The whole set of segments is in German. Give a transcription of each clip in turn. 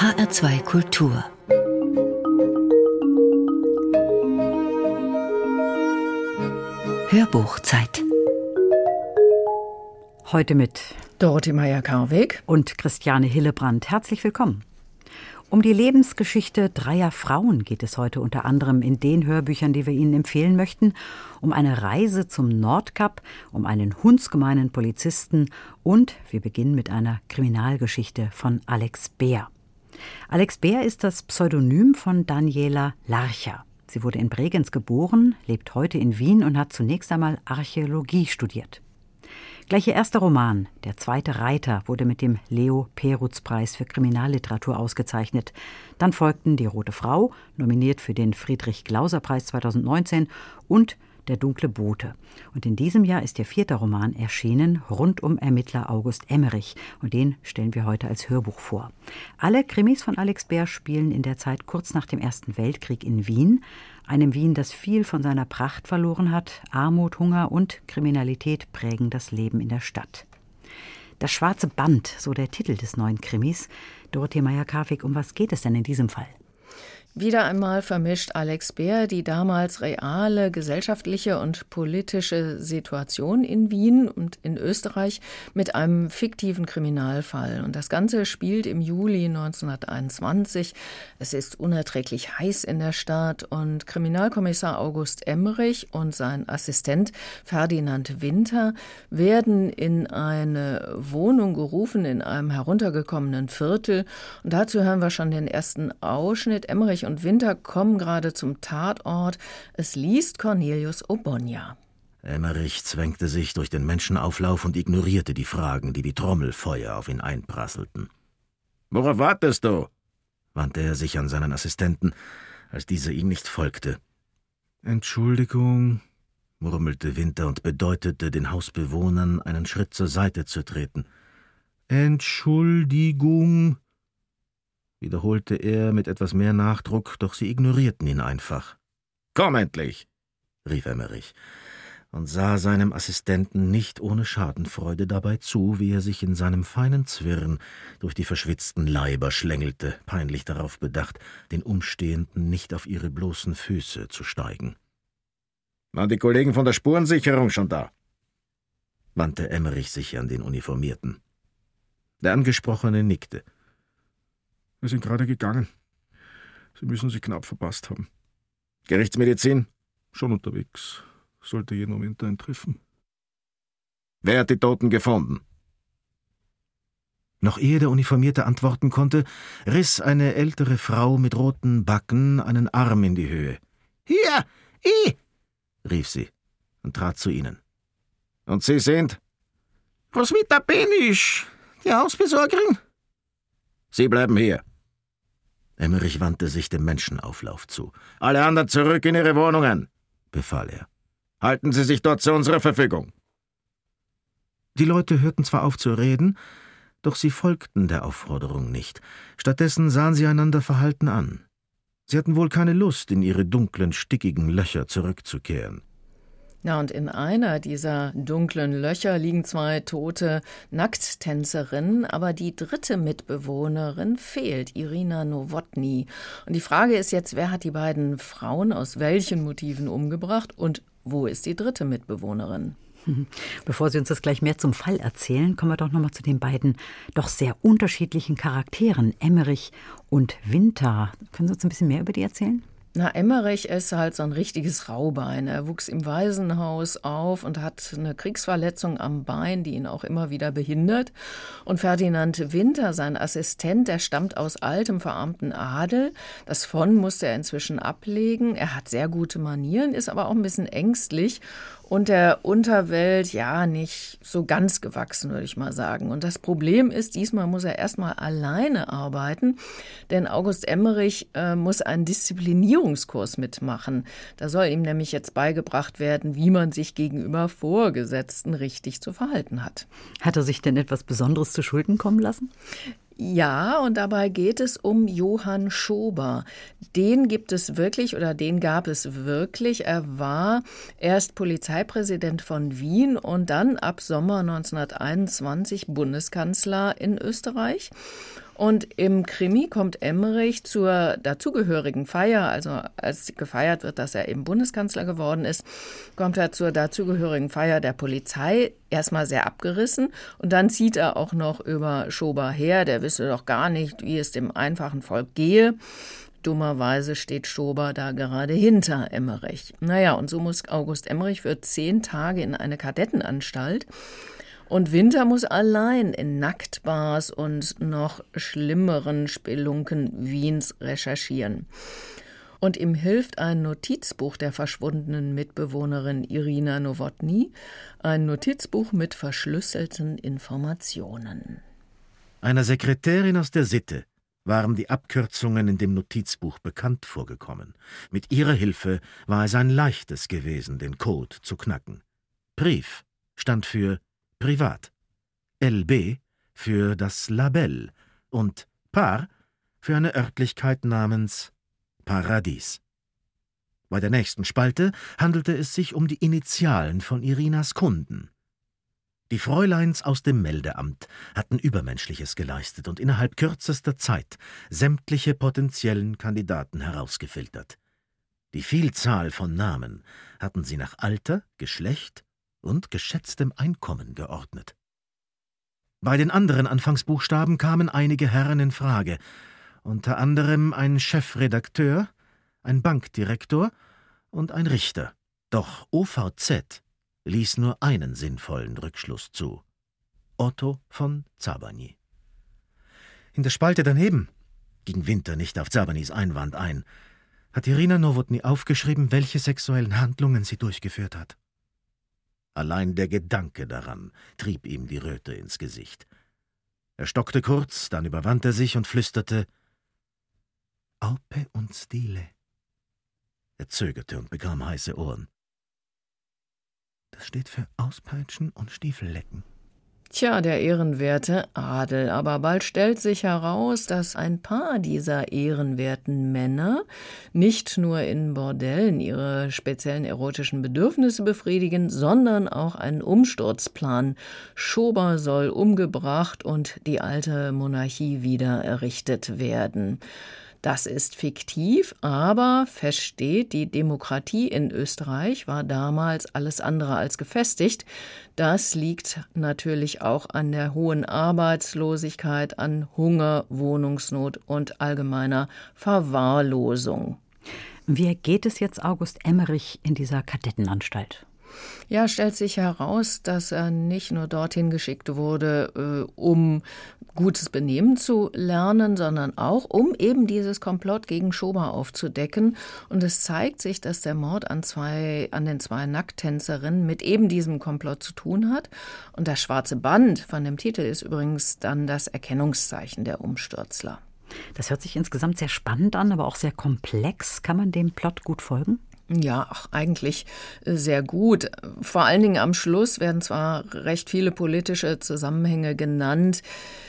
HR2 Kultur. Hörbuchzeit. Heute mit Dorothee Meyer-Karweg und Christiane Hillebrand. Herzlich willkommen. Um die Lebensgeschichte dreier Frauen geht es heute unter anderem in den Hörbüchern, die wir Ihnen empfehlen möchten. Um eine Reise zum Nordkap, um einen hundsgemeinen Polizisten und wir beginnen mit einer Kriminalgeschichte von Alex Beer. Alex Beer ist das Pseudonym von Daniela Larcher. Sie wurde in Bregenz geboren, lebt heute in Wien und hat zunächst einmal Archäologie studiert. Gleich ihr erster Roman, Der zweite Reiter, wurde mit dem Leo-Perutz-Preis für Kriminalliteratur ausgezeichnet. Dann folgten Die rote Frau, nominiert für den Friedrich-Glauser-Preis 2019 und Der dunkle Bote. Und in diesem Jahr ist ihr vierter Roman erschienen, rund um Ermittler August Emmerich. Und den stellen wir heute als Hörbuch vor. Alle Krimis von Alex Beer spielen in der Zeit kurz nach dem Ersten Weltkrieg in Wien. Einem Wien, das viel von seiner Pracht verloren hat. Armut, Hunger und Kriminalität prägen das Leben in der Stadt. Das schwarze Band, so der Titel des neuen Krimis. Dorothee Meyer-Karweg, um was geht es denn in diesem Fall? Wieder einmal vermischt Alex Beer die damals reale gesellschaftliche und politische Situation in Wien und in Österreich mit einem fiktiven Kriminalfall. Und das Ganze spielt im Juli 1921. Es ist unerträglich heiß in der Stadt und Kriminalkommissar August Emmerich und sein Assistent Ferdinand Winter werden in eine Wohnung gerufen in einem heruntergekommenen Viertel. Und dazu hören wir schon den ersten Ausschnitt. Emmerich und Winter kommen gerade zum Tatort. Es liest Cornelius Obonia. Emmerich zwängte sich durch den Menschenauflauf und ignorierte die Fragen, die wie Trommelfeuer auf ihn einprasselten. »Worauf wartest du?« wandte er sich an seinen Assistenten, als dieser ihm nicht folgte. »Entschuldigung«, murmelte Winter und bedeutete den Hausbewohnern, einen Schritt zur Seite zu treten. »Entschuldigung«, wiederholte er mit etwas mehr Nachdruck, doch sie ignorierten ihn einfach. »Komm endlich«, rief Emmerich und sah seinem Assistenten nicht ohne Schadenfreude dabei zu, wie er sich in seinem feinen Zwirn durch die verschwitzten Leiber schlängelte, peinlich darauf bedacht, den Umstehenden nicht auf ihre bloßen Füße zu steigen. »Waren die Kollegen von der Spurensicherung schon da?« wandte Emmerich sich an den Uniformierten. Der Angesprochene nickte. »Wir sind gerade gegangen. Sie müssen sich knapp verpasst haben.« »Gerichtsmedizin?« »Schon unterwegs. Sollte jeden Moment eintreffen.« »Wer hat die Toten gefunden?« Noch ehe der Uniformierte antworten konnte, riss eine ältere Frau mit roten Backen einen Arm in die Höhe. »Hier, ich«, rief sie und trat zu ihnen. »Und Sie sind?« »Roswitha Benisch, die Hausbesorgerin.« »Sie bleiben hier.« Emmerich wandte sich dem Menschenauflauf zu. »Alle anderen zurück in ihre Wohnungen«, befahl er. »Halten Sie sich dort zu unserer Verfügung.« Die Leute hörten zwar auf zu reden, doch sie folgten der Aufforderung nicht. Stattdessen sahen sie einander verhalten an. Sie hatten wohl keine Lust, in ihre dunklen, stickigen Löcher zurückzukehren. Ja, und in einer dieser dunklen Löcher liegen zwei tote Nackttänzerinnen, aber die dritte Mitbewohnerin fehlt, Irina Nowotny. Und die Frage ist jetzt, wer hat die beiden Frauen aus welchen Motiven umgebracht und wo ist die dritte Mitbewohnerin? Bevor Sie uns das gleich mehr zum Fall erzählen, kommen wir doch nochmal zu den beiden doch sehr unterschiedlichen Charakteren, Emmerich und Winter. Können Sie uns ein bisschen mehr über die erzählen? Na, Emmerich ist halt so ein richtiges Raubein. Er wuchs im Waisenhaus auf und hat eine Kriegsverletzung am Bein, die ihn auch immer wieder behindert. Und Ferdinand Winter, sein Assistent, der stammt aus altem, verarmten Adel. Das von musste er inzwischen ablegen. Er hat sehr gute Manieren, ist aber auch ein bisschen ängstlich und der Unterwelt, ja, nicht so ganz gewachsen, würde ich mal sagen. Und das Problem ist, diesmal muss er erstmal alleine arbeiten, denn August Emmerich muss einen Disziplinierungskurs mitmachen. Da soll ihm nämlich jetzt beigebracht werden, wie man sich gegenüber Vorgesetzten richtig zu verhalten hat. Hat er sich denn etwas Besonderes zu Schulden kommen lassen? Ja, und dabei geht es um Johann Schober. Den gibt es wirklich oder den gab es wirklich. Er war erst Polizeipräsident von Wien und dann ab Sommer 1921 Bundeskanzler in Österreich. Und im Krimi kommt Emmerich zur dazugehörigen Feier, also als gefeiert wird, dass er eben Bundeskanzler geworden ist, kommt er zur dazugehörigen Feier der Polizei, erstmal sehr abgerissen. Und dann zieht er auch noch über Schober her, der wisse doch gar nicht, wie es dem einfachen Volk gehe. Dummerweise steht Schober da gerade hinter Emmerich. Naja, und so muss August Emmerich für 10 Tage in eine Kadettenanstalt. Und Winter muss allein in Nacktbars und noch schlimmeren Spelunken Wiens recherchieren. Und ihm hilft ein Notizbuch der verschwundenen Mitbewohnerin Irina Nowotny, ein Notizbuch mit verschlüsselten Informationen. Einer Sekretärin aus der Sitte waren die Abkürzungen in dem Notizbuch bekannt vorgekommen. Mit ihrer Hilfe war es ein leichtes gewesen, den Code zu knacken. Brief stand für Privat, LB für das Labell und Par für eine Örtlichkeit namens Paradies. Bei der nächsten Spalte handelte es sich um die Initialen von Irinas Kunden. Die Fräuleins aus dem Meldeamt hatten Übermenschliches geleistet und innerhalb kürzester Zeit sämtliche potenziellen Kandidaten herausgefiltert. Die Vielzahl von Namen hatten sie nach Alter, Geschlecht und geschätztem Einkommen geordnet. Bei den anderen Anfangsbuchstaben kamen einige Herren in Frage, unter anderem ein Chefredakteur, ein Bankdirektor und ein Richter. Doch OVZ ließ nur einen sinnvollen Rückschluss zu: Otto von Zabany. In der Spalte daneben ging Winter nicht auf Zabanys Einwand ein, hat Irina Nowotny aufgeschrieben, welche sexuellen Handlungen sie durchgeführt hat. Allein der Gedanke daran trieb ihm die Röte ins Gesicht. Er stockte kurz, dann überwand er sich und flüsterte: Aupe und Stile. Er zögerte und bekam heiße Ohren. Das steht für Auspeitschen und Stiefellecken. Tja, der ehrenwerte Adel. Aber bald stellt sich heraus, dass ein paar dieser ehrenwerten Männer nicht nur in Bordellen ihre speziellen erotischen Bedürfnisse befriedigen, sondern auch einen Umsturzplan. Schober soll umgebracht und die alte Monarchie wieder errichtet werden. Das ist fiktiv, aber fest steht, die Demokratie in Österreich war damals alles andere als gefestigt. Das liegt natürlich auch an der hohen Arbeitslosigkeit, an Hunger, Wohnungsnot und allgemeiner Verwahrlosung. Wie geht es jetzt August Emmerich in dieser Kadettenanstalt? Ja, stellt sich heraus, dass er nicht nur dorthin geschickt wurde, um gutes Benehmen zu lernen, sondern auch, um eben dieses Komplott gegen Schober aufzudecken. Und es zeigt sich, dass der Mord an den zwei Nackttänzerinnen mit eben diesem Komplott zu tun hat. Und das schwarze Band von dem Titel ist übrigens dann das Erkennungszeichen der Umstürzler. Das hört sich insgesamt sehr spannend an, aber auch sehr komplex. Kann man dem Plot gut folgen? Ja, eigentlich sehr gut. Vor allen Dingen am Schluss werden zwar recht viele politische Zusammenhänge genannt,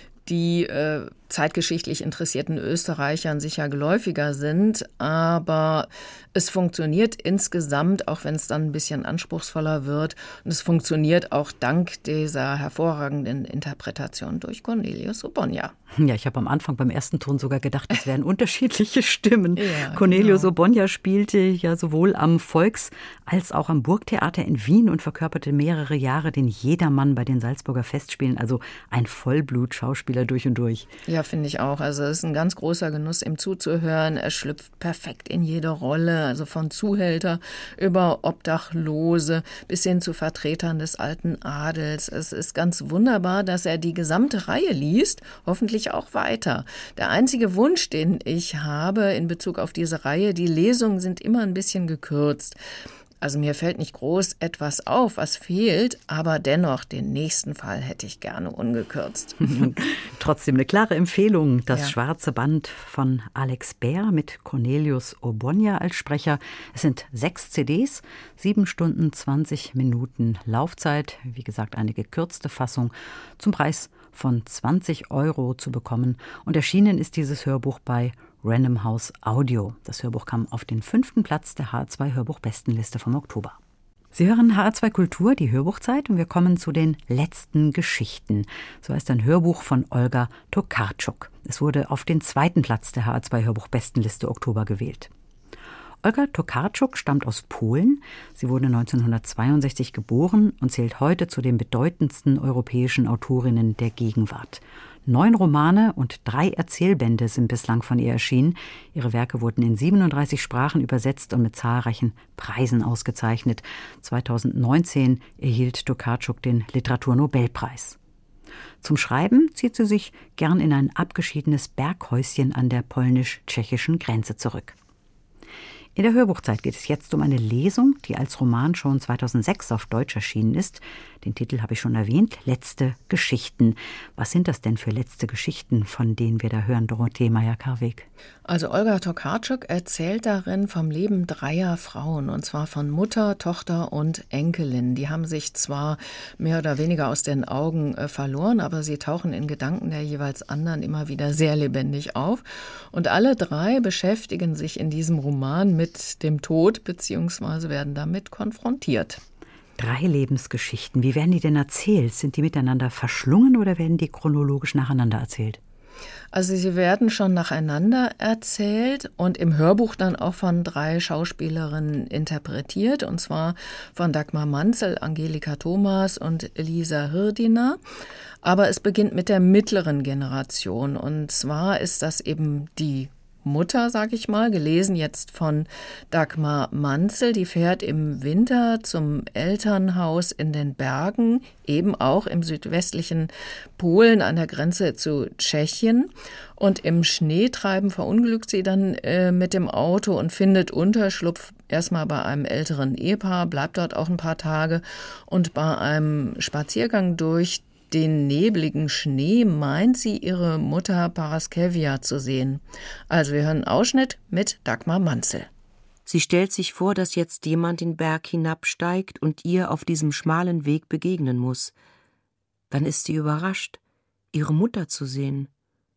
die zeitgeschichtlich interessierten Österreichern sicher geläufiger sind, aber es funktioniert insgesamt, auch wenn es dann ein bisschen anspruchsvoller wird. Und es funktioniert auch dank dieser hervorragenden Interpretation durch Cornelius Obonya. Ja, ich habe am Anfang beim ersten Ton sogar gedacht, es wären unterschiedliche Stimmen. Ja, Cornelius genau. Obonya spielte ja sowohl am Volks- als auch am Burgtheater in Wien und verkörperte mehrere Jahre den Jedermann bei den Salzburger Festspielen, also ein Vollblut-Schauspieler durch und durch. Ja, finde ich auch. Also es ist ein ganz großer Genuss, ihm zuzuhören. Er schlüpft perfekt in jede Rolle, also von Zuhälter über Obdachlose bis hin zu Vertretern des alten Adels. Es ist ganz wunderbar, dass er die gesamte Reihe liest, hoffentlich auch weiter. Der einzige Wunsch, den ich habe in Bezug auf diese Reihe, die Lesungen sind immer ein bisschen gekürzt. Also mir fällt nicht groß etwas auf, was fehlt, aber dennoch, den nächsten Fall hätte ich gerne ungekürzt. Trotzdem eine klare Empfehlung. Das Ja. schwarze Band von Alex Bär mit Cornelius Obonya als Sprecher. Es sind 6 CDs, 7 Stunden, 20 Minuten Laufzeit. Wie gesagt, eine gekürzte Fassung zum Preis von 20 € zu bekommen. Und erschienen ist dieses Hörbuch bei Random House Audio. Das Hörbuch kam auf den 5. Platz der H2 Hörbuchbestenliste vom Oktober. Sie hören HR2 Kultur, die Hörbuchzeit, und wir kommen zu den letzten Geschichten. So heißt ein Hörbuch von Olga Tokarczuk. Es wurde auf den 2. Platz der HR2 Hörbuchbestenliste Oktober gewählt. Olga Tokarczuk stammt aus Polen. Sie wurde 1962 geboren und zählt heute zu den bedeutendsten europäischen Autorinnen der Gegenwart. 9 Romane und 3 Erzählbände sind bislang von ihr erschienen. Ihre Werke wurden in 37 Sprachen übersetzt und mit zahlreichen Preisen ausgezeichnet. 2019 erhielt Tokarczuk den Literaturnobelpreis. Zum Schreiben zieht sie sich gern in ein abgeschiedenes Berghäuschen an der polnisch-tschechischen Grenze zurück. In der Hörbuchzeit geht es jetzt um eine Lesung, die als Roman schon 2006 auf Deutsch erschienen ist. Den Titel habe ich schon erwähnt, Letzte Geschichten. Was sind das denn für letzte Geschichten, von denen wir da hören, Dorothee Meyer-Karweg? Also Olga Tokarczuk erzählt darin vom Leben 3 Frauen, und zwar von Mutter, Tochter und Enkelin. Die haben sich zwar mehr oder weniger aus den Augen verloren, aber sie tauchen in Gedanken der jeweils anderen immer wieder sehr lebendig auf. Und alle 3 beschäftigen sich in diesem Roman mit dem Tod bzw. werden damit konfrontiert. 3 Lebensgeschichten. Wie werden die denn erzählt? Sind die miteinander verschlungen oder werden die chronologisch nacheinander erzählt? Also sie werden schon nacheinander erzählt und im Hörbuch dann auch von 3 Schauspielerinnen interpretiert, und zwar von Dagmar Manzel, Angelika Thomas und Lisa Hirdiner. Aber es beginnt mit der mittleren Generation, und zwar ist das eben die Mutter, sag ich mal, gelesen jetzt von Dagmar Manzel. Die fährt im Winter zum Elternhaus in den Bergen, eben auch im südwestlichen Polen an der Grenze zu Tschechien. Und im Schneetreiben verunglückt sie dann mit dem Auto und findet Unterschlupf erstmal bei einem älteren Ehepaar, bleibt dort auch ein paar Tage, und bei einem Spaziergang durch den nebligen Schnee meint sie, ihre Mutter Paraskevia zu sehen. Also wir hören einen Ausschnitt mit Dagmar Manzel. Sie stellt sich vor, dass jetzt jemand den Berg hinabsteigt und ihr auf diesem schmalen Weg begegnen muss. Dann ist sie überrascht, ihre Mutter zu sehen,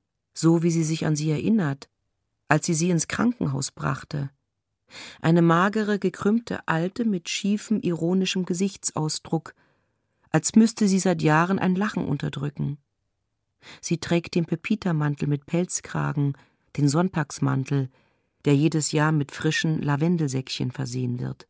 so wie sie sich an sie erinnert, als sie ins Krankenhaus brachte. Eine magere, gekrümmte Alte mit schiefem, ironischem Gesichtsausdruck, als müsste sie seit Jahren ein Lachen unterdrücken. Sie trägt den Pepita-Mantel mit Pelzkragen, den Sonntagsmantel, der jedes Jahr mit frischen Lavendelsäckchen versehen wird.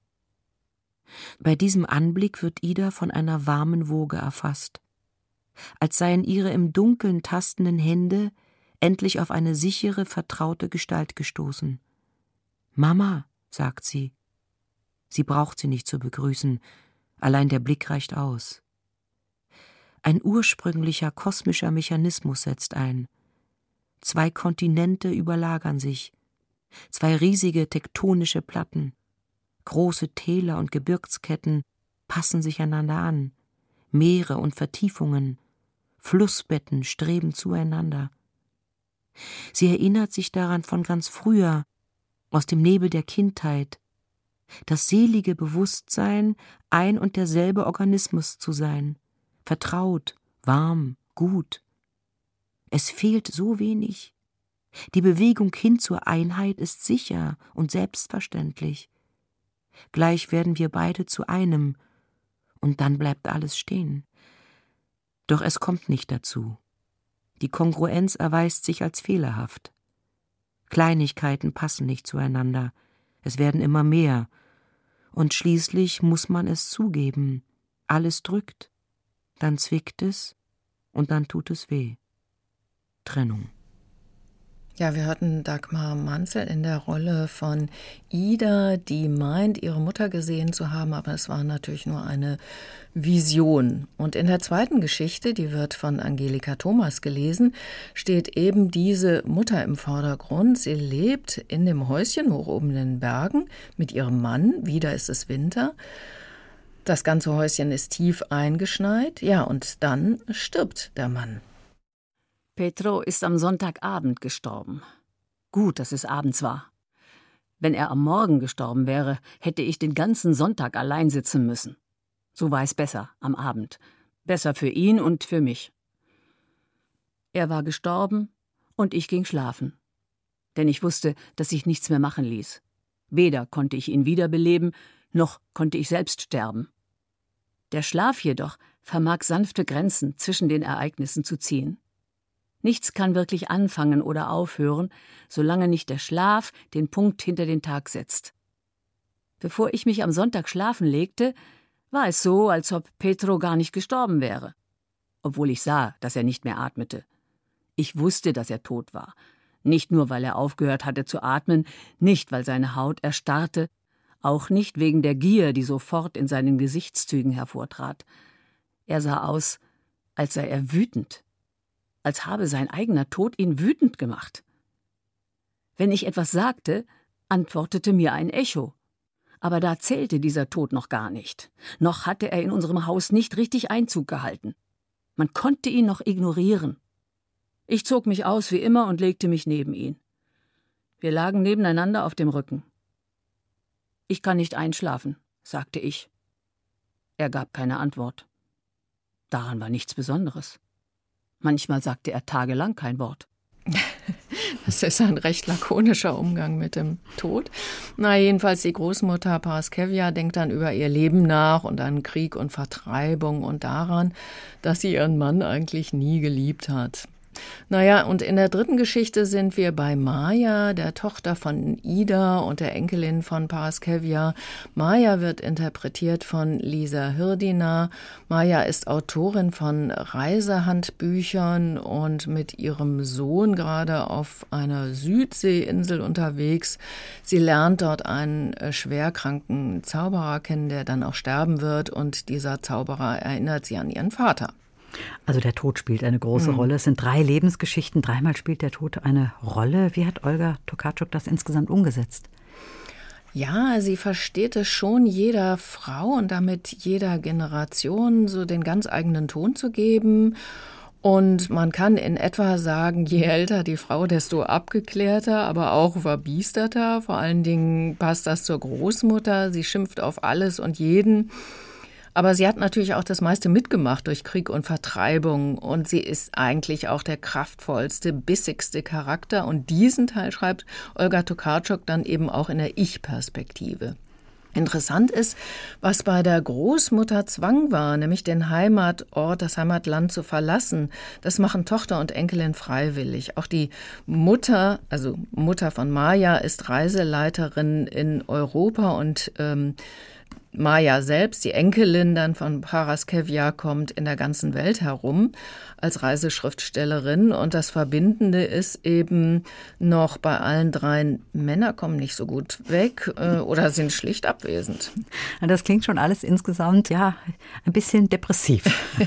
Bei diesem Anblick wird Ida von einer warmen Woge erfasst, als seien ihre im Dunkeln tastenden Hände endlich auf eine sichere, vertraute Gestalt gestoßen. »Mama«, sagt sie. Sie braucht sie nicht zu begrüßen, allein der Blick reicht aus. Ein ursprünglicher kosmischer Mechanismus setzt ein. 2 Kontinente überlagern sich, 2 riesige tektonische Platten, große Täler und Gebirgsketten passen sich einander an, Meere und Vertiefungen, Flussbetten streben zueinander. Sie erinnert sich daran von ganz früher, aus dem Nebel der Kindheit, das selige Bewusstsein, ein und derselbe Organismus zu sein, vertraut, warm, gut. Es fehlt so wenig. Die Bewegung hin zur Einheit ist sicher und selbstverständlich. Gleich werden wir beide zu einem, und dann bleibt alles stehen. Doch es kommt nicht dazu. Die Kongruenz erweist sich als fehlerhaft. Kleinigkeiten passen nicht zueinander, es werden immer mehr, und schließlich muss man es zugeben, alles drückt, dann zwickt es und dann tut es weh. Trennung. Ja, wir hatten Dagmar Manzel in der Rolle von Ida, die meint, ihre Mutter gesehen zu haben, aber es war natürlich nur eine Vision. Und in der zweiten Geschichte, die wird von Angelika Thomas gelesen, steht eben diese Mutter im Vordergrund. Sie lebt in dem Häuschen hoch oben in den Bergen mit ihrem Mann. Wieder ist es Winter. Das ganze Häuschen ist tief eingeschneit. Ja, und dann stirbt der Mann. Petro ist am Sonntagabend gestorben. Gut, dass es abends war. Wenn er am Morgen gestorben wäre, hätte ich den ganzen Sonntag allein sitzen müssen. So war es besser am Abend. Besser für ihn und für mich. Er war gestorben und ich ging schlafen. Denn ich wusste, dass sich nichts mehr machen ließ. Weder konnte ich ihn wiederbeleben, noch konnte ich selbst sterben. Der Schlaf jedoch vermag sanfte Grenzen zwischen den Ereignissen zu ziehen. Nichts kann wirklich anfangen oder aufhören, solange nicht der Schlaf den Punkt hinter den Tag setzt. Bevor ich mich am Sonntag schlafen legte, war es so, als ob Petro gar nicht gestorben wäre, obwohl ich sah, dass er nicht mehr atmete. Ich wusste, dass er tot war, nicht nur, weil er aufgehört hatte zu atmen, nicht, weil seine Haut erstarrte, auch nicht wegen der Gier, die sofort in seinen Gesichtszügen hervortrat. Er sah aus, als sei er wütend, als habe sein eigener Tod ihn wütend gemacht. Wenn ich etwas sagte, antwortete mir ein Echo. Aber da zählte dieser Tod noch gar nicht. Noch hatte er in unserem Haus nicht richtig Einzug gehalten. Man konnte ihn noch ignorieren. Ich zog mich aus wie immer und legte mich neben ihn. Wir lagen nebeneinander auf dem Rücken. »Ich kann nicht einschlafen«, sagte ich. Er gab keine Antwort. Daran war nichts Besonderes. Manchmal sagte er tagelang kein Wort. Das ist ein recht lakonischer Umgang mit dem Tod. Jedenfalls die Großmutter Paraskevia denkt dann über ihr Leben nach und an Krieg und Vertreibung und daran, dass sie ihren Mann eigentlich nie geliebt hat. Und in der dritten Geschichte sind wir bei Maja, der Tochter von Ida und der Enkelin von Paraskevia. Maja wird interpretiert von Lisa Hirdina. Maja ist Autorin von Reisehandbüchern und mit ihrem Sohn gerade auf einer Südseeinsel unterwegs. Sie lernt dort einen schwerkranken Zauberer kennen, der dann auch sterben wird, und dieser Zauberer erinnert sie an ihren Vater. Also der Tod spielt eine große Rolle. Es sind 3 Lebensgeschichten, 3-mal spielt der Tod eine Rolle. Wie hat Olga Tokarczuk das insgesamt umgesetzt? Ja, sie versteht es schon, jeder Frau und damit jeder Generation so den ganz eigenen Ton zu geben. Und man kann in etwa sagen, je älter die Frau, desto abgeklärter, aber auch verbiesterter. Vor allen Dingen passt das zur Großmutter. Sie schimpft auf alles und jeden. Aber sie hat natürlich auch das meiste mitgemacht durch Krieg und Vertreibung und sie ist eigentlich auch der kraftvollste, bissigste Charakter und diesen Teil schreibt Olga Tokarczuk dann eben auch in der Ich-Perspektive. Interessant ist, was bei der Großmutter Zwang war, nämlich den Heimatort, das Heimatland zu verlassen. Das machen Tochter und Enkelin freiwillig. Auch die Mutter, also Mutter von Maja, ist Reiseleiterin in Europa und Maja selbst, die Enkelin dann von Paraskevia, kommt in der ganzen Welt herum als Reiseschriftstellerin. Und das Verbindende ist eben noch bei allen 3, Männer kommen nicht so gut weg oder sind schlicht abwesend. Das klingt schon alles insgesamt, ein bisschen depressiv.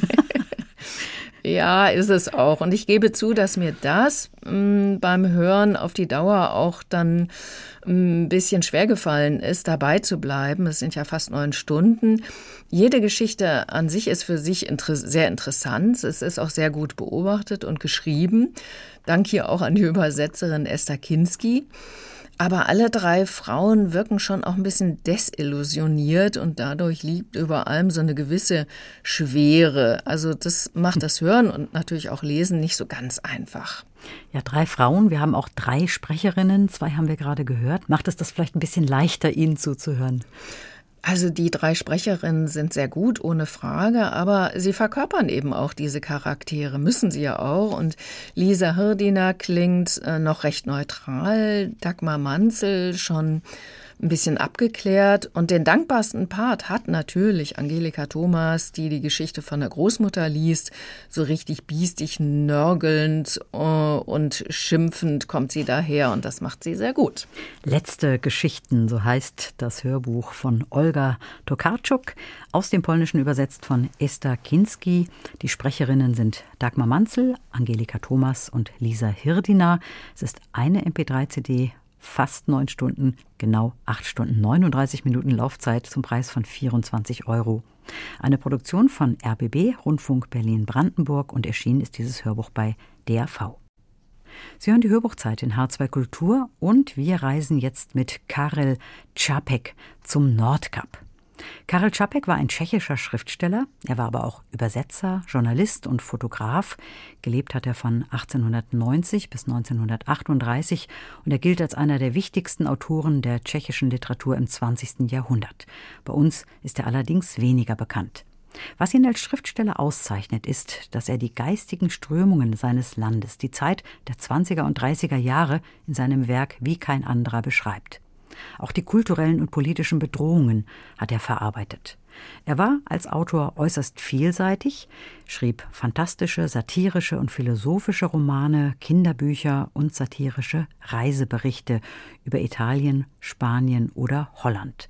Ja, ist es auch. Und ich gebe zu, dass mir das beim Hören auf die Dauer auch dann ein bisschen schwer gefallen ist, dabei zu bleiben. Es sind ja fast 9 Stunden. Jede Geschichte an sich ist für sich sehr interessant. Es ist auch sehr gut beobachtet und geschrieben. Dank hier auch an die Übersetzerin Esther Kinski. Aber alle 3 Frauen wirken schon auch ein bisschen desillusioniert und dadurch liegt über allem so eine gewisse Schwere. Also das macht das Hören und natürlich auch Lesen nicht so ganz einfach. Ja, 3 Frauen, wir haben auch 3 Sprecherinnen, 2 haben wir gerade gehört. Macht es das vielleicht ein bisschen leichter, Ihnen zuzuhören? Also die 3 Sprecherinnen sind sehr gut, ohne Frage, aber sie verkörpern eben auch diese Charaktere, müssen sie ja auch. Und Lisa Hirdina klingt noch recht neutral, Dagmar Manzel schon ein bisschen abgeklärt. Und den dankbarsten Part hat natürlich Angelika Thomas, die die Geschichte von der Großmutter liest. So richtig biestig, nörgelnd und schimpfend kommt sie daher und das macht sie sehr gut. Letzte Geschichten, so heißt das Hörbuch von Olga Tokarczuk, aus dem Polnischen übersetzt von Esther Kinski. Die Sprecherinnen sind Dagmar Manzel, Angelika Thomas und Lisa Hirdina. Es ist eine MP3-CD, fast 9 Stunden, genau 8 Stunden, 39 Minuten Laufzeit zum Preis von 24 €. Eine Produktion von RBB, Rundfunk Berlin-Brandenburg, und erschienen ist dieses Hörbuch bei DRV. Sie hören die Hörbuchzeit in H2 Kultur und wir reisen jetzt mit Karel Čapek zum Nordkap. Karel Čapek war ein tschechischer Schriftsteller. Er war aber auch Übersetzer, Journalist und Fotograf. Gelebt hat er von 1890 bis 1938 und er gilt als einer der wichtigsten Autoren der tschechischen Literatur im 20. Jahrhundert. Bei uns ist er allerdings weniger bekannt. Was ihn als Schriftsteller auszeichnet, ist, dass er die geistigen Strömungen seines Landes, die Zeit der 20er und 30er Jahre, in seinem Werk wie kein anderer beschreibt. Auch die kulturellen und politischen Bedrohungen hat er verarbeitet. Er war als Autor äußerst vielseitig, schrieb fantastische, satirische und philosophische Romane, Kinderbücher und satirische Reiseberichte über Italien, Spanien oder Holland.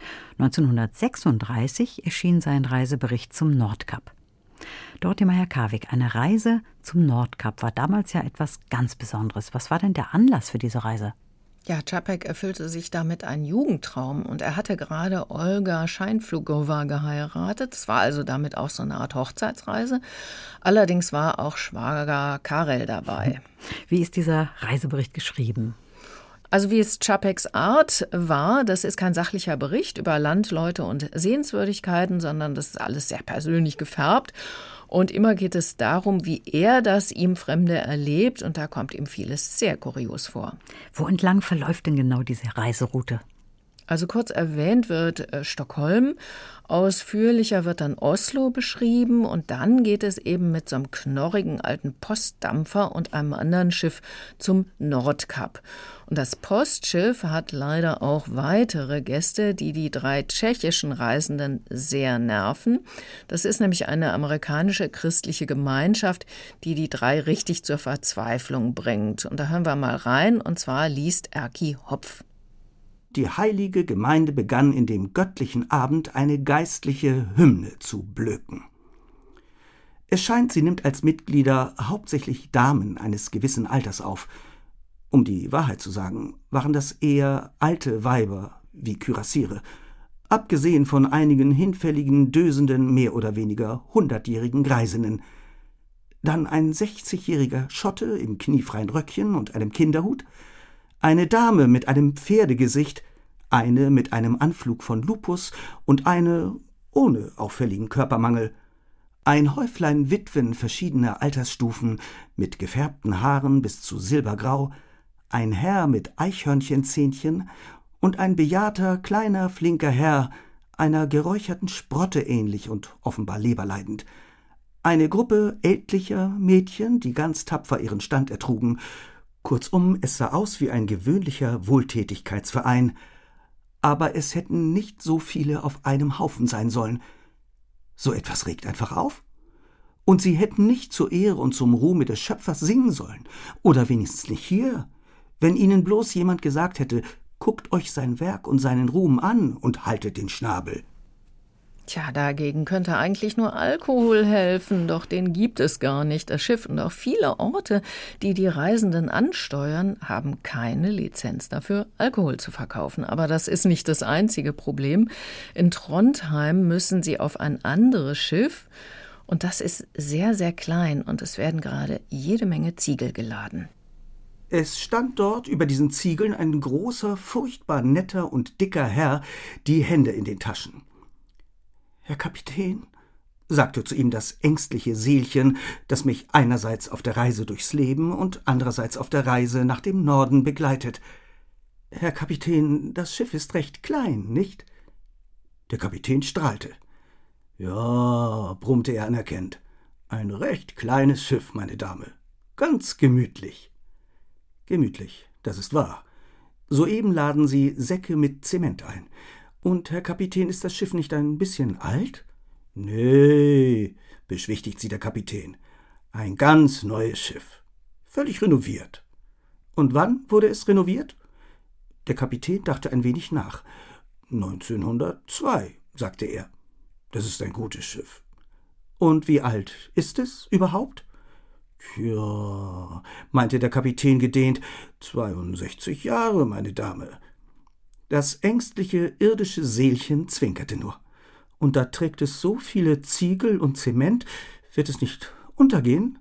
1936 erschien sein Reisebericht zum Nordkap. Dorothee Meyer-Karwig, eine Reise zum Nordkap war damals ja etwas ganz Besonderes. Was war denn der Anlass für diese Reise? Ja, Čapek erfüllte sich damit einen Jugendtraum und er hatte gerade Olga Scheinflugova geheiratet. Es war also damit auch so eine Art Hochzeitsreise. Allerdings war auch Schwager Karel dabei. Wie ist dieser Reisebericht geschrieben? Also wie es Čapeks Art war, das ist kein sachlicher Bericht über Land, Leute und Sehenswürdigkeiten, sondern das ist alles sehr persönlich gefärbt. Und immer geht es darum, wie er das ihm Fremde erlebt. Und da kommt ihm vieles sehr kurios vor. Wo entlang verläuft denn genau diese Reiseroute? Also kurz erwähnt wird Stockholm, ausführlicher wird dann Oslo beschrieben und dann geht es eben mit so einem knorrigen alten Postdampfer und einem anderen Schiff zum Nordkap. Und das Postschiff hat leider auch weitere Gäste, die die 3 tschechischen Reisenden sehr nerven. Das ist nämlich eine amerikanische christliche Gemeinschaft, die die 3 richtig zur Verzweiflung bringt. Und da hören wir mal rein, und zwar liest Erki Hopf. Die heilige Gemeinde begann in dem göttlichen Abend eine geistliche Hymne zu blöken. Es scheint, sie nimmt als Mitglieder hauptsächlich Damen eines gewissen Alters auf. Um die Wahrheit zu sagen, waren das eher alte Weiber wie Kürassiere, abgesehen von einigen hinfälligen, dösenden, mehr oder weniger 100-jährigen Greisinnen. Dann ein 60-jähriger Schotte im kniefreien Röckchen und einem Kinderhut, eine Dame mit einem Pferdegesicht, eine mit einem Anflug von Lupus und eine ohne auffälligen Körpermangel, ein Häuflein Witwen verschiedener Altersstufen mit gefärbten Haaren bis zu silbergrau, ein Herr mit Eichhörnchenzähnchen und ein bejahrter, kleiner, flinker Herr, einer geräucherten Sprotte ähnlich und offenbar leberleidend. Eine Gruppe ältlicher Mädchen, die ganz tapfer ihren Stand ertrugen. Kurzum, es sah aus wie ein gewöhnlicher Wohltätigkeitsverein. Aber es hätten nicht so viele auf einem Haufen sein sollen. So etwas regt einfach auf. Und sie hätten nicht zur Ehre und zum Ruhme des Schöpfers singen sollen. Oder wenigstens nicht hier. Wenn ihnen bloß jemand gesagt hätte, guckt euch sein Werk und seinen Ruhm an und haltet den Schnabel. Tja, dagegen könnte eigentlich nur Alkohol helfen, doch den gibt es gar nicht. Das Schiff und auch viele Orte, die die Reisenden ansteuern, haben keine Lizenz dafür, Alkohol zu verkaufen. Aber das ist nicht das einzige Problem. In Trondheim müssen sie auf ein anderes Schiff und das ist sehr, sehr klein und es werden gerade jede Menge Ziegel geladen. Es stand dort über diesen Ziegeln ein großer, furchtbar netter und dicker Herr, die Hände in den Taschen. »Herr Kapitän«, sagte zu ihm das ängstliche Seelchen, das mich einerseits auf der Reise durchs Leben und andererseits auf der Reise nach dem Norden begleitet. »Herr Kapitän, das Schiff ist recht klein, nicht?« Der Kapitän strahlte. »Ja«, brummte er anerkennend, »ein recht kleines Schiff, meine Dame. Ganz gemütlich.« »Gemütlich, das ist wahr. Soeben laden Sie Säcke mit Zement ein. Und, Herr Kapitän, ist das Schiff nicht ein bisschen alt?« »Nee«, beschwichtigt sie der Kapitän, »ein ganz neues Schiff. Völlig renoviert.« »Und wann wurde es renoviert?« Der Kapitän dachte ein wenig nach. »1902«, sagte er. »Das ist ein gutes Schiff.« »Und wie alt ist es überhaupt?« »Tja«, meinte der Kapitän gedehnt, »62 Jahre, meine Dame.« Das ängstliche irdische Seelchen zwinkerte nur. »Und da trägt es so viele Ziegel und Zement, wird es nicht untergehen?«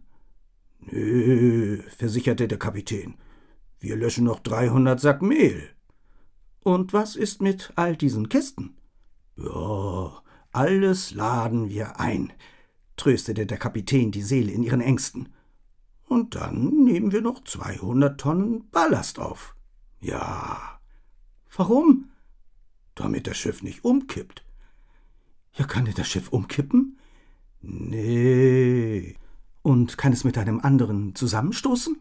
»Nö«, versicherte der Kapitän, »wir löschen noch 300 Sack Mehl.« »Und was ist mit all diesen Kisten?« Ja, alles laden wir ein, tröstete der Kapitän die Seele in ihren Ängsten. Und dann nehmen wir noch 200 Tonnen Ballast auf. Ja. Warum? Damit das Schiff nicht umkippt. Ja, kann denn das Schiff umkippen? Nee. Und kann es mit einem anderen zusammenstoßen?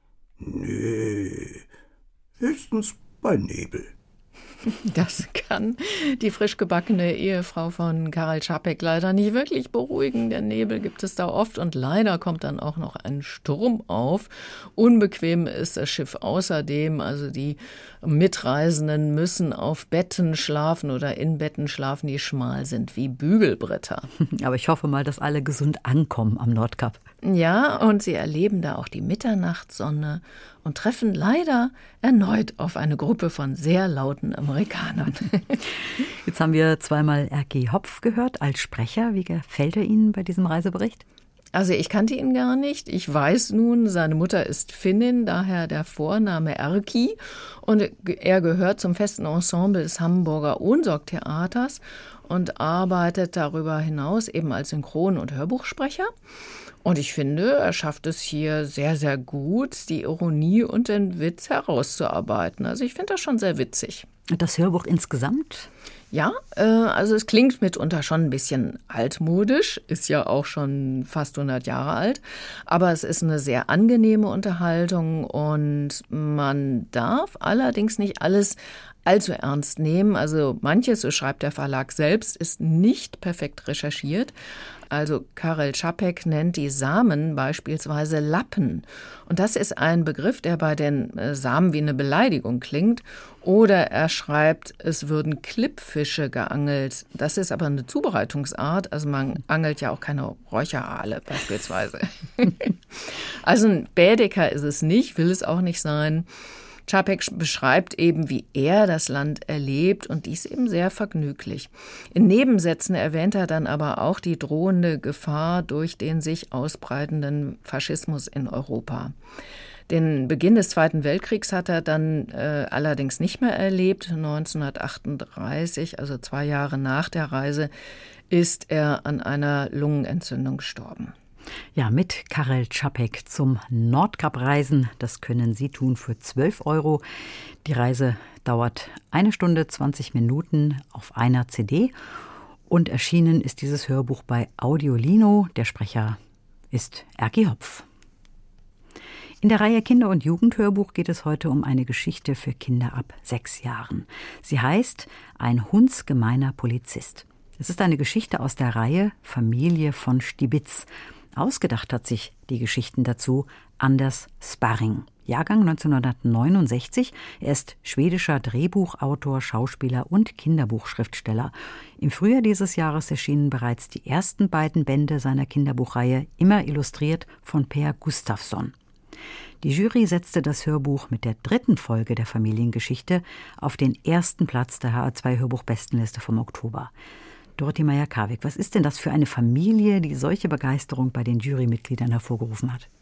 Nee. Höchstens bei Nebel. Das kann die frisch gebackene Ehefrau von Karel Čapek leider nicht wirklich beruhigen. Der Nebel gibt es da oft und leider kommt dann auch noch ein Sturm auf. Unbequem ist das Schiff außerdem, also die Mitreisenden müssen auf Betten schlafen oder in Betten schlafen, die schmal sind wie Bügelbretter. Aber ich hoffe mal, dass alle gesund ankommen am Nordkap. Ja, und sie erleben da auch die Mitternachtssonne und treffen leider erneut auf eine Gruppe von sehr lauten Amerikanern. Jetzt haben wir zweimal R.G. Hopf gehört als Sprecher. Wie gefällt er Ihnen bei diesem Reisebericht? Also ich kannte ihn gar nicht. Ich weiß nun, seine Mutter ist Finnin, daher der Vorname Erki. Und er gehört zum festen Ensemble des Hamburger Ohnsorg-Theaters und arbeitet darüber hinaus eben als Synchron- und Hörbuchsprecher. Und ich finde, er schafft es hier sehr, sehr gut, die Ironie und den Witz herauszuarbeiten. Also ich finde das schon sehr witzig. Und das Hörbuch insgesamt? Ja, also es klingt mitunter schon ein bisschen altmodisch, ist ja auch schon fast 100 Jahre alt, aber es ist eine sehr angenehme Unterhaltung und man darf allerdings nicht alles allzu ernst nehmen. Also manches, so schreibt der Verlag selbst, ist nicht perfekt recherchiert. Also Karel Čapek nennt die Samen beispielsweise Lappen. Und das ist ein Begriff, der bei den Samen wie eine Beleidigung klingt. Oder er schreibt, es würden Klippfische geangelt. Das ist aber eine Zubereitungsart. Also man angelt ja auch keine Räucheraale beispielsweise. Also ein Baedeker ist es nicht, will es auch nicht sein. Čapek beschreibt eben, wie er das Land erlebt und dies eben sehr vergnüglich. In Nebensätzen erwähnt er dann aber auch die drohende Gefahr durch den sich ausbreitenden Faschismus in Europa. Den Beginn des Zweiten Weltkriegs hat er dann allerdings nicht mehr erlebt. 1938, also 2 Jahre nach der Reise, ist er an einer Lungenentzündung gestorben. Ja, mit Karel Čapek zum Nordkap reisen. Das können Sie tun für 12 €. Die Reise dauert 1 Stunde 20 Minuten auf einer CD. Und erschienen ist dieses Hörbuch bei Audiolino. Der Sprecher ist R.G. Hopf. In der Reihe Kinder- und Jugendhörbuch geht es heute um eine Geschichte für Kinder ab 6 Jahren. Sie heißt Ein hundsgemeiner Polizist. Es ist eine Geschichte aus der Reihe Familie von Stibitz. Ausgedacht hat sich die Geschichten dazu Anders Sparring, Jahrgang 1969. Er ist schwedischer Drehbuchautor, Schauspieler und Kinderbuchschriftsteller. Im Frühjahr dieses Jahres erschienen bereits die ersten beiden Bände seiner Kinderbuchreihe, immer illustriert von Per Gustafsson. Die Jury setzte das Hörbuch mit der 3. Folge der Familiengeschichte auf den 1. Platz der HR2-Hörbuch-Bestenliste vom Oktober. Dorothee Meyer-Karwig, was ist denn das für eine Familie, die solche Begeisterung bei den Jurymitgliedern hervorgerufen hat?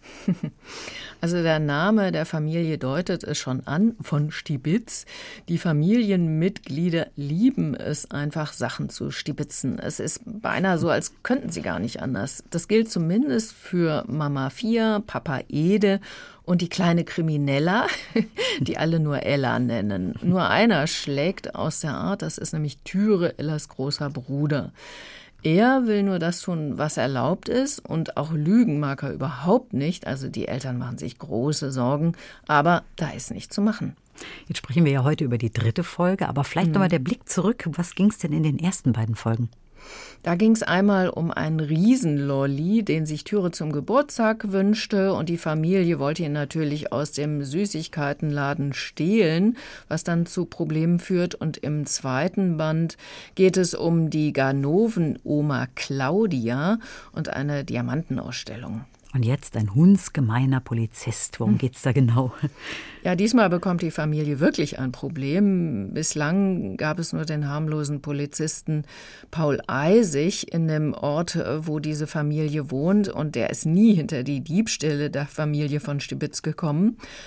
Also der Name der Familie deutet es schon an, von Stibitz. Die Familienmitglieder lieben es einfach, Sachen zu stibitzen. Es ist beinahe so, als könnten sie gar nicht anders. Das gilt zumindest für Mama Fia, Papa Ede und die kleine Kriminella, die alle nur Ella nennen. Nur einer schlägt aus der Art, das ist nämlich Tyre, Ellas großer Bruder. Er will nur das tun, was erlaubt ist, und auch lügen mag er überhaupt nicht. Also die Eltern machen sich große Sorgen, aber da ist nichts zu machen. Jetzt sprechen wir ja heute über die 3. Folge, aber vielleicht nochmal der Blick zurück. Was ging es denn in den ersten beiden Folgen? Da ging es einmal um einen Riesenlolli, den sich Tyre zum Geburtstag wünschte, und die Familie wollte ihn natürlich aus dem Süßigkeitenladen stehlen, was dann zu Problemen führt. Und im 2. Band geht es um die Ganoven-Oma Claudia und eine Diamantenausstellung. Und jetzt ein hundsgemeiner Polizist. Worum geht's da genau? Ja, diesmal bekommt die Familie wirklich ein Problem. Bislang gab es nur den harmlosen Polizisten Paul Eisig in dem Ort, wo diese Familie wohnt. Und der ist nie hinter die Diebstähle der Familie von Stibitz gekommen.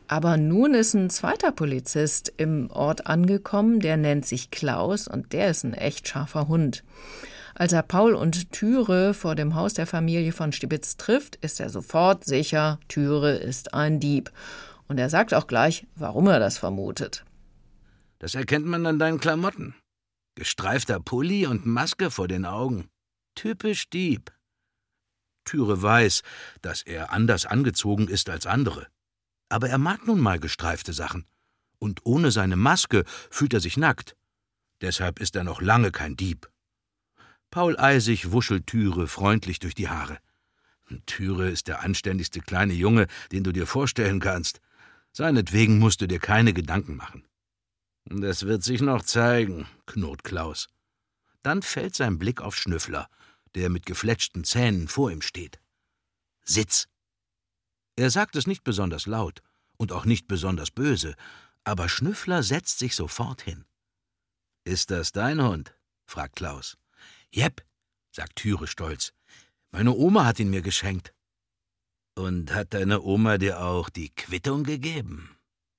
Aber nun ist ein zweiter Polizist im Ort angekommen, der nennt sich Klaus und der ist ein echt scharfer Hund. Als er Paul und Thüre vor dem Haus der Familie von Stibitz trifft, ist er sofort sicher, Thüre ist ein Dieb. Und er sagt auch gleich, warum er das vermutet. Das erkennt man an deinen Klamotten. Gestreifter Pulli und Maske vor den Augen. Typisch Dieb. Thüre weiß, dass er anders angezogen ist als andere. Aber er mag nun mal gestreifte Sachen. Und ohne seine Maske fühlt er sich nackt. Deshalb ist er noch lange kein Dieb. Paul Eisig wuschelt Thüre freundlich durch die Haare. Thüre ist der anständigste kleine Junge, den du dir vorstellen kannst. Seinetwegen musst du dir keine Gedanken machen. Das wird sich noch zeigen, knurrt Klaus. Dann fällt sein Blick auf Schnüffler, der mit gefletschten Zähnen vor ihm steht. Sitz! Er sagt es nicht besonders laut und auch nicht besonders böse, aber Schnüffler setzt sich sofort hin. »Ist das dein Hund?« fragt Klaus. »Jep«, sagt Thüre stolz. »Meine Oma hat ihn mir geschenkt.« »Und hat deine Oma dir auch die Quittung gegeben?«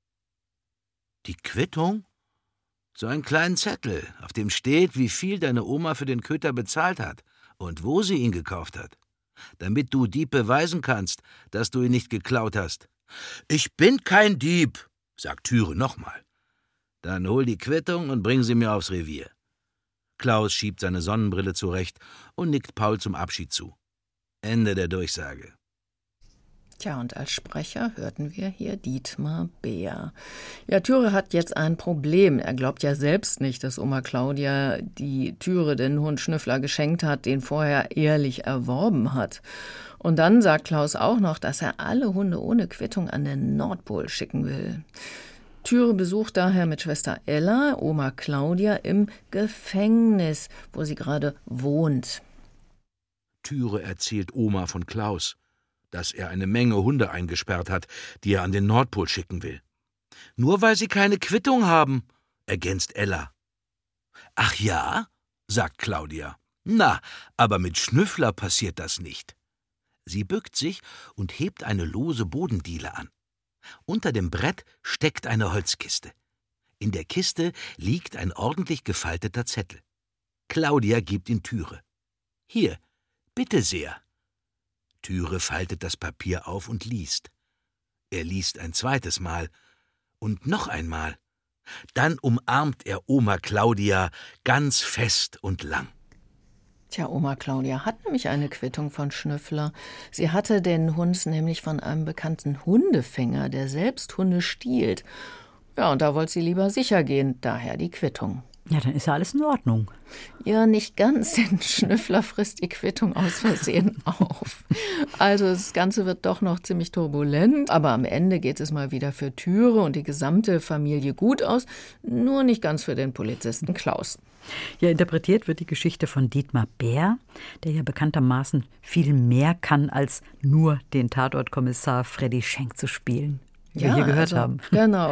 »Die Quittung?« »So einen kleinen Zettel, auf dem steht, wie viel deine Oma für den Köter bezahlt hat und wo sie ihn gekauft hat, damit du Dieb beweisen kannst, dass du ihn nicht geklaut hast.« »Ich bin kein Dieb«, sagt Thüre nochmal. »Dann hol die Quittung und bring sie mir aufs Revier.« Klaus schiebt seine Sonnenbrille zurecht und nickt Paul zum Abschied zu. Ende der Durchsage. Tja, und als Sprecher hörten wir hier Dietmar Beer. Ja, Thüre hat jetzt ein Problem. Er glaubt ja selbst nicht, dass Oma Claudia die Thüre den Hund Schnüffler geschenkt hat, den vorher ehrlich erworben hat. Und dann sagt Klaus auch noch, dass er alle Hunde ohne Quittung an den Nordpol schicken will. Thüre besucht daher mit Schwester Ella Oma Claudia im Gefängnis, wo sie gerade wohnt. Thüre erzählt Oma von Klaus, dass er eine Menge Hunde eingesperrt hat, die er an den Nordpol schicken will. »Nur weil sie keine Quittung haben«, ergänzt Ella. »Ach ja?«, sagt Claudia. »Na, aber mit Schnüffler passiert das nicht.« Sie bückt sich und hebt eine lose Bodendiele an. Unter dem Brett steckt eine Holzkiste. In der Kiste liegt ein ordentlich gefalteter Zettel. Claudia gibt ihn Thüre. »Hier, bitte sehr.« Thüre faltet das Papier auf und liest. Er liest ein zweites Mal und noch einmal. Dann umarmt er Oma Claudia ganz fest und lang. Tja, Oma Claudia hat nämlich eine Quittung von Schnüffler. Sie hatte den Hund nämlich von einem bekannten Hundefänger, der selbst Hunde stiehlt. Ja, und da wollte sie lieber sicher gehen, daher die Quittung. Ja, dann ist ja alles in Ordnung. Ja, nicht ganz, denn Schnüffler frisst die Quittung aus Versehen auf. Also das Ganze wird doch noch ziemlich turbulent, aber am Ende geht es mal wieder für Thüre und die gesamte Familie gut aus, nur nicht ganz für den Polizisten Klaus. Ja, interpretiert wird die Geschichte von Dietmar Beer, der ja bekanntermaßen viel mehr kann, als nur den Tatortkommissar Freddy Schenk zu spielen. Wie wir hier gehört haben. Genau.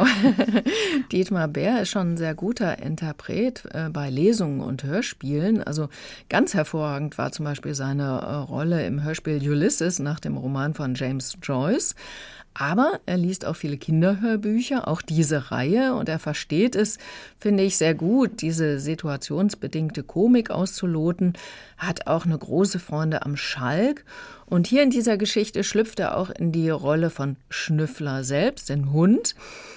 Dietmar Beer ist schon ein sehr guter Interpret bei Lesungen und Hörspielen. Also ganz hervorragend war zum Beispiel seine Rolle im Hörspiel Ulysses nach dem Roman von James Joyce. Aber er liest auch viele Kinderhörbücher, auch diese Reihe. Und er versteht es, finde ich, sehr gut, diese situationsbedingte Komik auszuloten. Hat auch eine große Freude am Schalk. Und hier in dieser Geschichte schlüpft er auch in die Rolle von Schnüffler selbst, den Hund.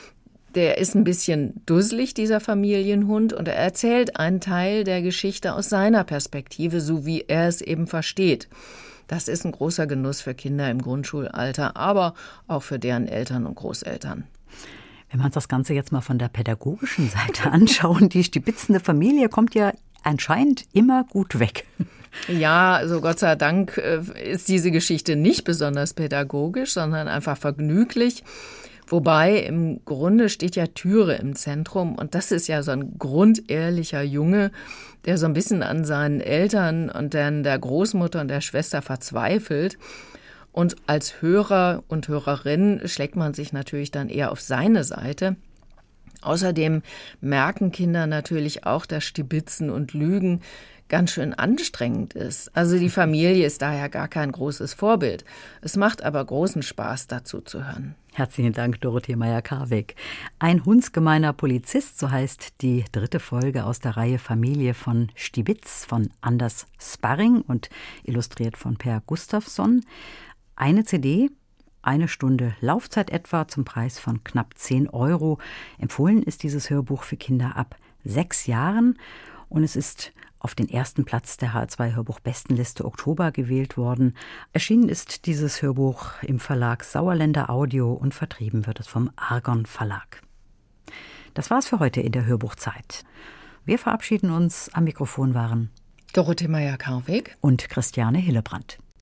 Der ist ein bisschen dusselig, dieser Familienhund, und er erzählt einen Teil der Geschichte aus seiner Perspektive, so wie er es eben versteht. Das ist ein großer Genuss für Kinder im Grundschulalter, aber auch für deren Eltern und Großeltern. Wenn wir uns das Ganze jetzt mal von der pädagogischen Seite anschauen, die stibitzende Familie kommt ja anscheinend immer gut weg. Ja, also Gott sei Dank ist diese Geschichte nicht besonders pädagogisch, sondern einfach vergnüglich. Wobei im Grunde steht ja Thüre im Zentrum und das ist ja so ein grundehrlicher Junge, der so ein bisschen an seinen Eltern und dann der Großmutter und der Schwester verzweifelt. Und als Hörer und Hörerin schlägt man sich natürlich dann eher auf seine Seite. Außerdem merken Kinder natürlich auch, dass Stibitzen und Lügen ganz schön anstrengend ist. Also die Familie ist daher gar kein großes Vorbild. Es macht aber großen Spaß, dazu zu hören. Herzlichen Dank, Dorothee Meyer-Karweg. Ein hundsgemeiner Polizist, so heißt die 3. Folge aus der Reihe Familie von Stibitz von Anders Sparring und illustriert von Per Gustafsson. Eine CD, 1 Stunde Laufzeit etwa, zum Preis von knapp 10 €. Empfohlen ist dieses Hörbuch für Kinder ab 6 Jahren und es ist auf den 1. Platz der HR2 Hörbuch-Bestenliste Oktober gewählt worden. Erschienen ist dieses Hörbuch im Verlag Sauerländer Audio und vertrieben wird es vom Argon Verlag. Das war's für heute in der Hörbuchzeit. Wir verabschieden uns. Am Mikrofon waren Dorothee Meyer-Karweg und Christiane Hillebrand.